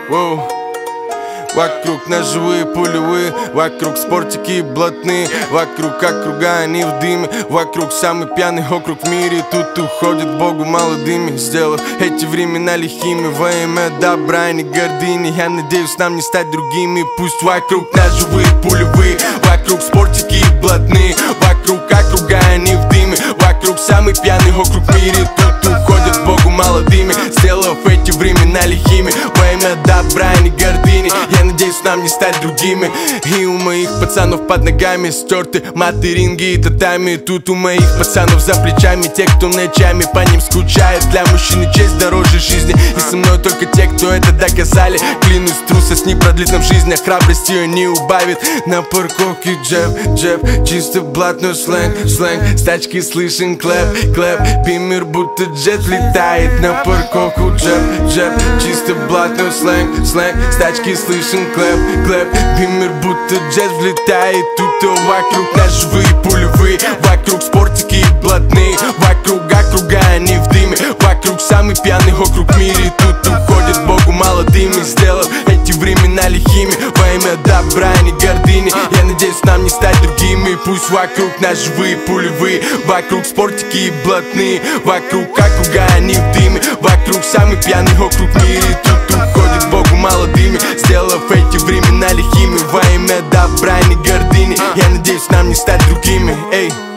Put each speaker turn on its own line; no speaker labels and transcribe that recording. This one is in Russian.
Воу. Вокруг ножевые пулевые, вокруг спортики блатные, вокруг округа они в дыме, вокруг самый пьяный округ в мире. Тут уходит Богу молодыми, сделав эти времена лихими во имя добра и не гордыни. Я надеюсь нам не стать другими. Пусть вокруг ножевые пулевые, вокруг спортики блатные, вокруг округа они в дыме, вокруг самый пьяный округ в мире. Тут уходит Богу молодыми, сделав эти времена лихими во имя добра и не гордыни. Я надеюсь нам не стать другими. И у моих пацанов под ногами стерты маты, ринги и татами. Тут у моих пацанов за плечами те, кто ночами по ним скучает. Для мужчины честь дороже жизни, и со мной только те, кто это доказали. Клянусь, трусость не продлит нам жизнь, а храбрость ее не убавит. На парковке джеб, чисто блатной сленг, с тачки слышен клэп, бимер будто джет летает. На парковку джеб, чисто блатной сленг, с тачки слышен клэп, бимер будто джет влетает. Тут вокруг ножевые пулевые, вокруг спортики блатные, вокруг округа они в дыме, вокруг самый пьяный округ в мире. Тут уходит Богу молодыми, сделав эти времена лихими во имя добра и не гордыни. Я надеюсь нам не стать другими. Пусть вокруг ножевые пулевые, вокруг спортики блатные, вокруг округа они в дыме, вокруг самый пьяный округ в мире. Тут уходит Богу молодыми, сделав эти времена лихими во имя добра и не гордыни. Я надеюсь нам не стать другими. Эй.